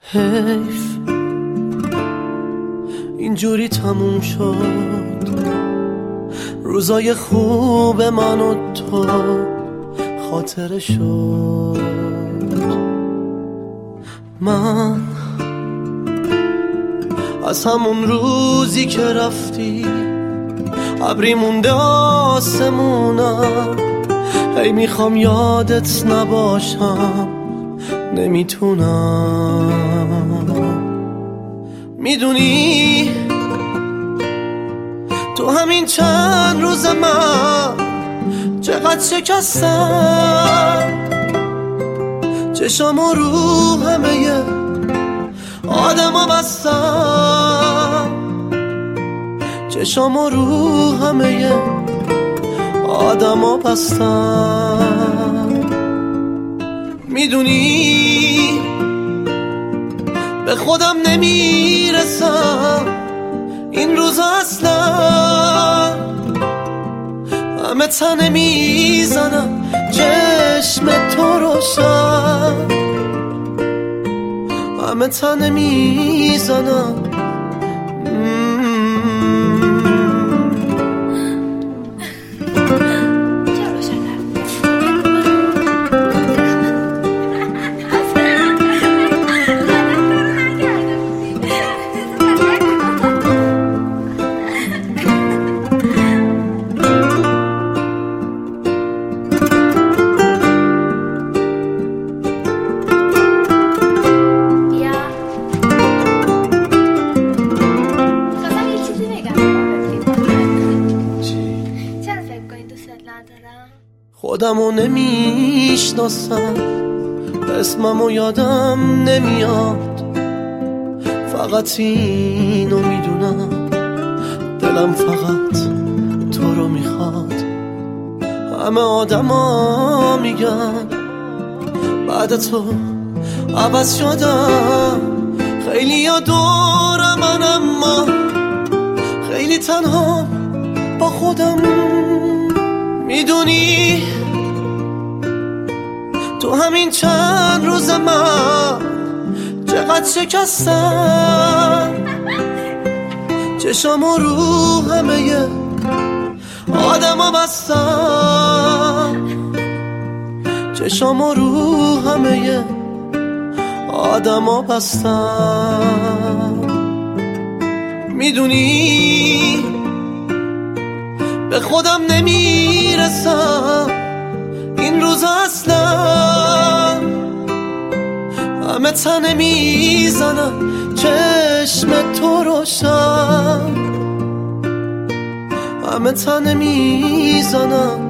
حیف اینجوری تموم شد روزای خوب من و تو خاطره شد. من از همون روزی که رفتی ابری مونده آسمونم، هی میخوام یادت نباشم نمیتونم. میدونی تو همین چند روز من چقدر شکستم، چشامو رو همه آدما بستم، چشامو رو همه آدما بستم. میدونی به خودم نمیرسم این روز اصلا، همه تنه میزنم چشم تو روشن، همه تنه میزنم. خودمو نمیشناسم، اسممو یادم نمیاد، فقط اینو میدونم دلم فقط تو رو میخواد. همه آدما میگن بعد تو عوض شدم، خیلی یا دور من اما خیلی تنها با خودم. میدونی تو همین چند روز من چقدر شکستم، چشامو رو همه آدما بستم، چشامو رو همه آدما بستم. میدونی به خودم نمیرسم این روز اصلا، همه تنه میزنم چشم تو روشن، همه تنه میزنم.